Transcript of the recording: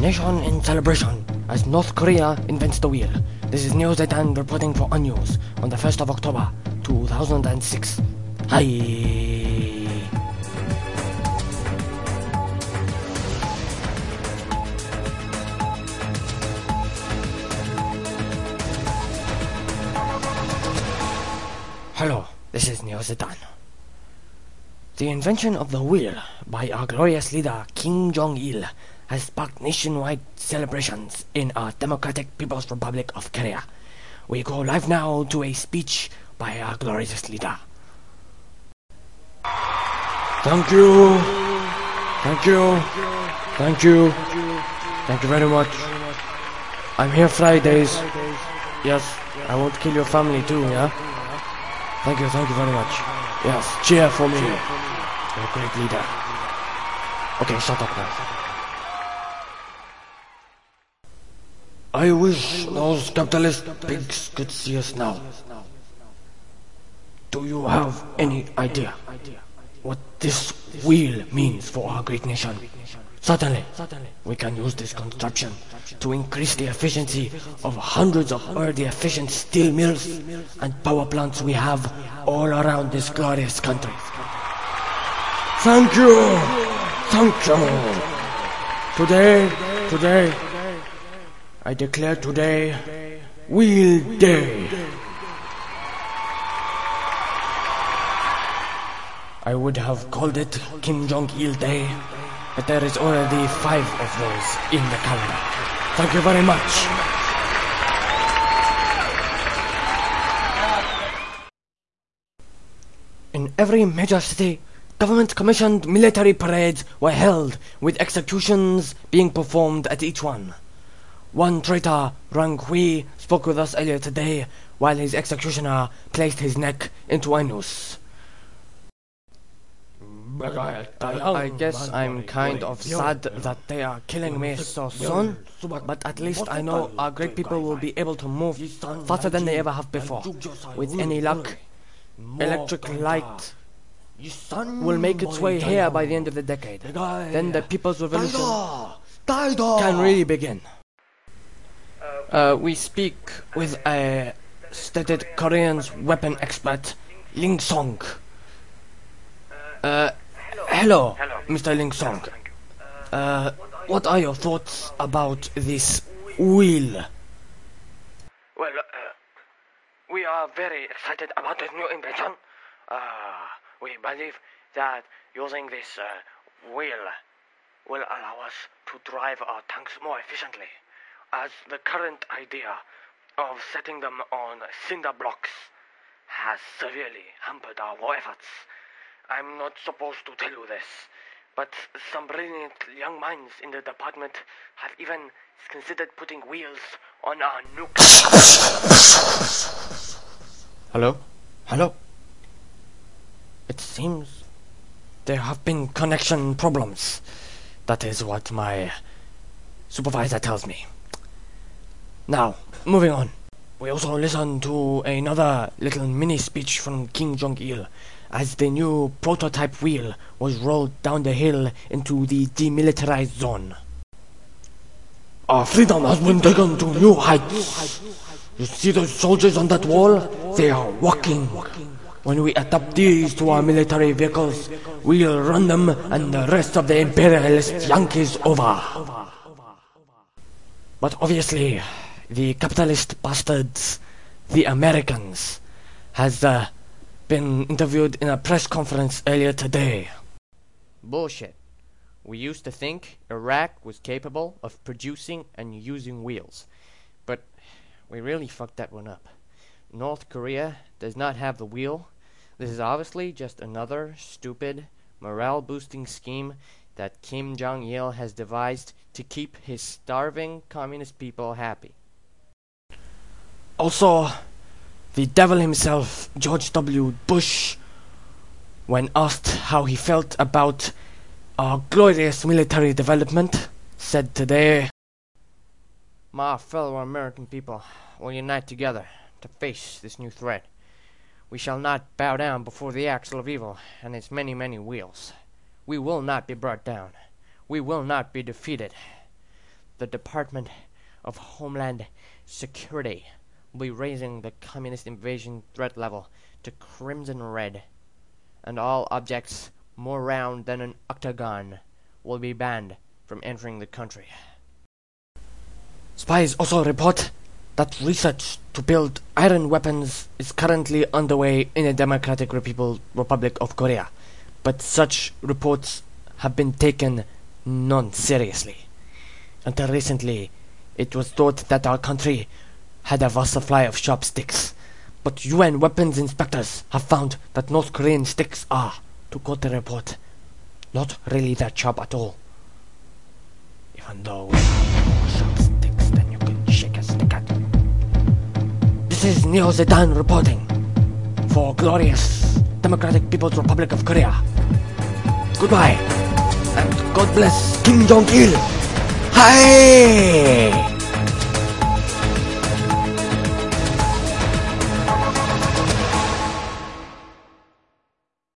Nation in celebration as North Korea invents the wheel. This is Neo Zaitan reporting for Unnews on the 1st of October 2006. Hi. Hello, this is Neo Zaitan. The invention of the wheel by our glorious leader Kim Jong-il has sparked nationwide celebrations in our Democratic People's Republic of Korea. We go live now to a speech by our glorious leader. Thank you. Thank you. Thank you. Thank you very much. I'm here Fridays. Yes, I won't kill your family too, yeah? Thank you very much. Yes, cheer for me. You're a great leader. Okay, shut up now. I wish those capitalist pigs could see us now. Do you have any idea what this wheel means for our great nation? Certainly, we can use this contraption to increase the efficiency of hundreds of already efficient steel mills and power plants we have all around this glorious country. Thank you! Thank you! Today, I declare today Wheel Day. I would have called it Kim Jong-il Day, but there is already 5 of those in the calendar. Thank you very much. In every major city, government-commissioned military parades were held, with executions being performed at each one. One traitor, Rang Hui, spoke with us earlier today while his executioner placed his neck into a noose. I guess I'm kind of sad that they are killing me so soon, but at least I know our great people will be able to move faster than they ever have before. With any luck, electric light will make its way here by the end of the decade. Then the People's Revolution can really begin. We speak with a stated Korean's weapon expert, Ling Song. Hello, Mr. Ling Song. What are your thoughts about this wheel? Well, we are very excited about this new invention. We believe that using this wheel will allow us to drive our tanks more efficiently, as the current idea of setting them on cinder blocks has severely hampered our war efforts. I'm not supposed to tell you this, but some brilliant young minds in the department have even considered putting wheels on our nuclear... Hello? It seems there have been connection problems. That is what my supervisor tells me. Now, moving on. We also listened to another little mini speech from Kim Jong-il as the new prototype wheel was rolled down the hill into the demilitarized zone. Our freedom has been taken to new heights. You see those soldiers on that wall? They are walking. When we adapt these to our military vehicles, we'll run them and the rest of the imperialist Yankees over. But obviously, the capitalist bastards, the Americans, has been interviewed in a press conference earlier today. Bullshit. We used to think Iraq was capable of producing and using wheels, but we really fucked that one up. North Korea does not have the wheel. This is obviously just another stupid, morale-boosting scheme that Kim Jong-il has devised to keep his starving communist people happy. Also, the devil himself, George W. Bush, when asked how he felt about our glorious military development, said today, "My fellow American people will unite together to face this new threat. We shall not bow down before the axle of evil and its many, many wheels. We will not be brought down. We will not be defeated. the Department of Homeland Security will be raising the communist invasion threat level to crimson red, and all objects more round than an octagon will be banned from entering the country. Spies also report that research to build iron weapons is currently underway in the Democratic Republic of Korea, but such reports have been taken non-seriously. Until recently, it was thought that our country had a vast supply of sharp sticks, but UN weapons inspectors have found that North Korean sticks are, to quote the report, not really that sharp at all. Even though we have more sharp sticks than you can shake a stick at. This is Neo Zedan reporting for glorious Democratic People's Republic of Korea. Goodbye, and God bless Kim Jong-il. Hi!